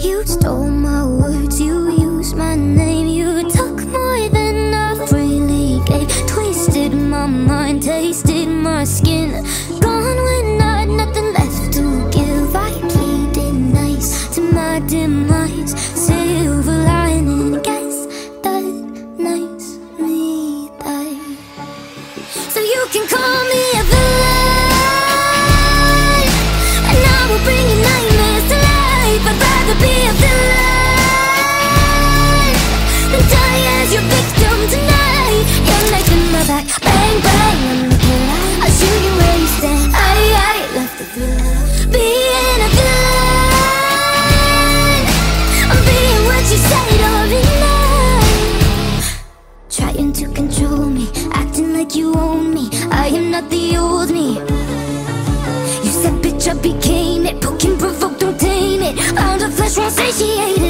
You stole my words, you used my name. You took more than I freely gave. Twisted my mind, tasted my skin. Gone when I had nothing left to give. I played it nice to my demise. Silver lining, guess that nice me died. So you can call me a villain, and I will bring your nightmares to life. I'd rather be a villain than die as your victim tonight. You're making my back bang bang, I'm the killer. I'll shoot you where you stand. I love the thrill of being a villain. I'm being what you said or enough. Trying to control me, acting like you own me. I am not the old me. You said bitch I became it. Poking, provoke, don't tame it. Pound of flesh won't satiate